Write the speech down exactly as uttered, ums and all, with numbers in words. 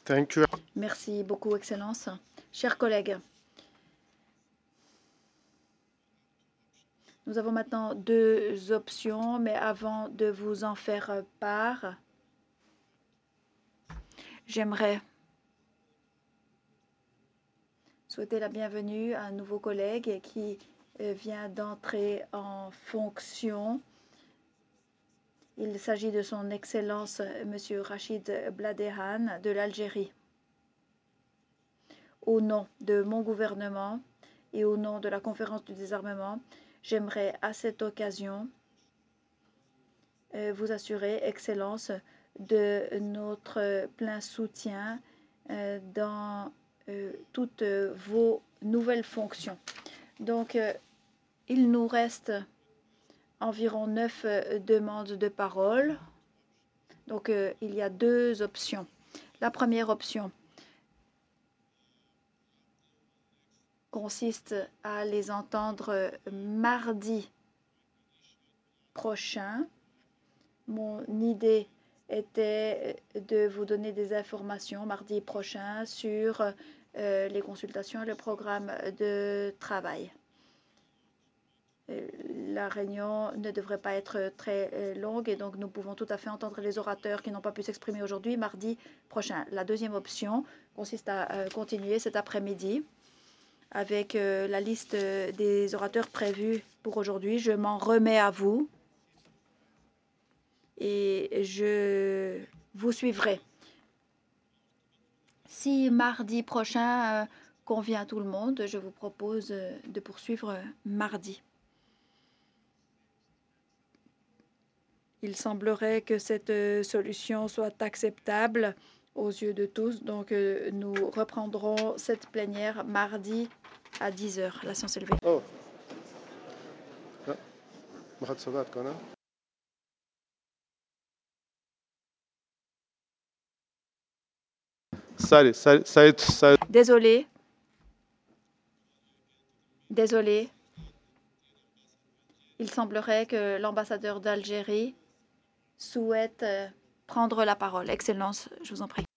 Thank you. Merci beaucoup, Excellence. Chers collègues, nous avons maintenant deux options, mais avant de vous en faire part, j'aimerais souhaiter la bienvenue à un nouveau collègue qui vient d'entrer en fonction. Il s'agit de son Excellence Monsieur Rachid Bladéhan de l'Algérie. Au nom de mon gouvernement et au nom de la Conférence du désarmement, j'aimerais à cette occasion vous assurer, Excellence, de notre plein soutien dans toutes vos nouvelles fonctions. Donc, il nous reste environ neuf demandes de parole. Donc, il y a deux options. La première option consiste à les entendre mardi prochain. Mon idée était de vous donner des informations mardi prochain sur euh, les consultations et le programme de travail. La réunion ne devrait pas être très longue et donc nous pouvons tout à fait entendre les orateurs qui n'ont pas pu s'exprimer aujourd'hui mardi prochain. La deuxième option consiste à euh, continuer cet après-midi avec euh, la liste des orateurs prévus pour aujourd'hui. Je m'en remets à vous et je vous suivrai. Si mardi prochain euh, convient à tout le monde, je vous propose euh, de poursuivre euh, mardi. Il semblerait que cette euh, solution soit acceptable aux yeux de tous, donc euh, nous reprendrons cette plénière mardi à dix heures. La séance est levée. Oh. ما حد سبقك أنا. Salut, salut, salut, salut. Désolé. Désolé. Il semblerait que l'ambassadeur d'Algérie souhaite euh, prendre la parole. Excellence, je vous en prie.